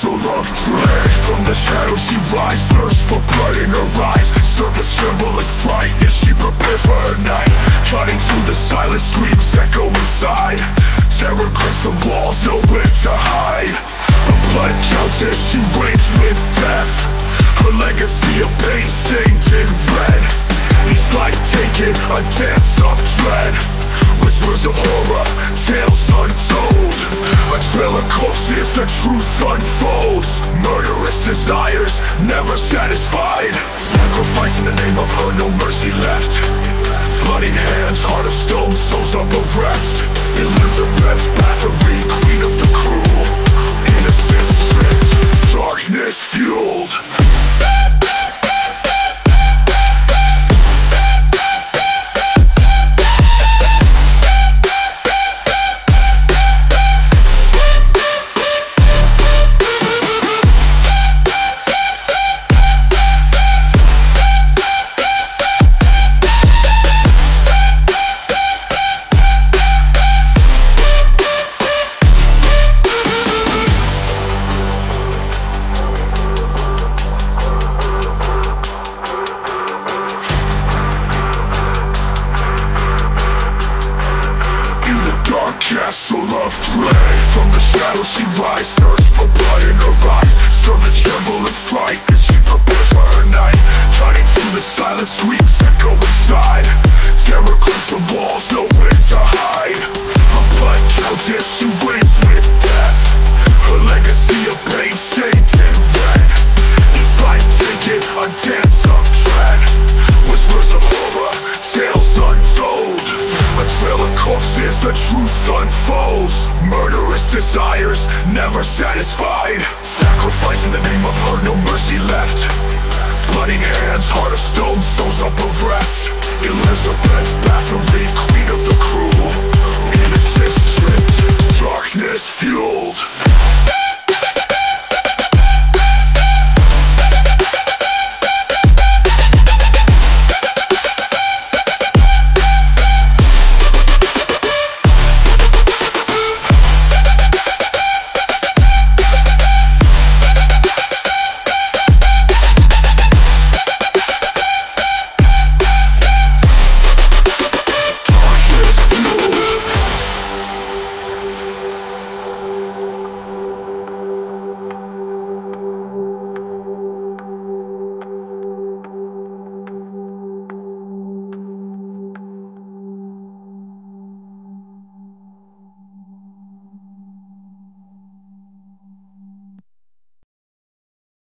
castle of dread. From the shadows she rises, thirst for blood in her eyes. Servants tremble in fright as she prepares for her night. Cutting through the silent screams echo inside. Terror grips the walls, nowhere to hide. The blood counts as she reigns with death. Her legacy of pain stained in red. Each life taken, a dance of dread. Whispers of horror, tales untold. A trail of corpses, the truth unfolds. Murderous desires, never satisfied. Sacrifice in the name of her, no mercy left. Bloody hands, heart of stone, souls are bereft. Elizabeth Bathory, queen of the cruel. Innocence stripped, darkness fueled. Castle of dread. From the shadows she rises, thirst for blood in her eyes. Servants tremble in fright as she prepares for her night. Cutting through the silent screams echo inside. Terror grips the walls, nowhere to hide. Her blood counts as she reigns with death. Her legacy of pain stained in red. Each life taken, a dance of dread. Whispers of horror, tales untold. A trail of corpses, the truth unfolds. Murderous desires, never satisfied. Sacrifice in the name of her, no mercy left. Bloody hands, heart of stone, souls are bereft. Elizabeth Bathory, queen of the cruel.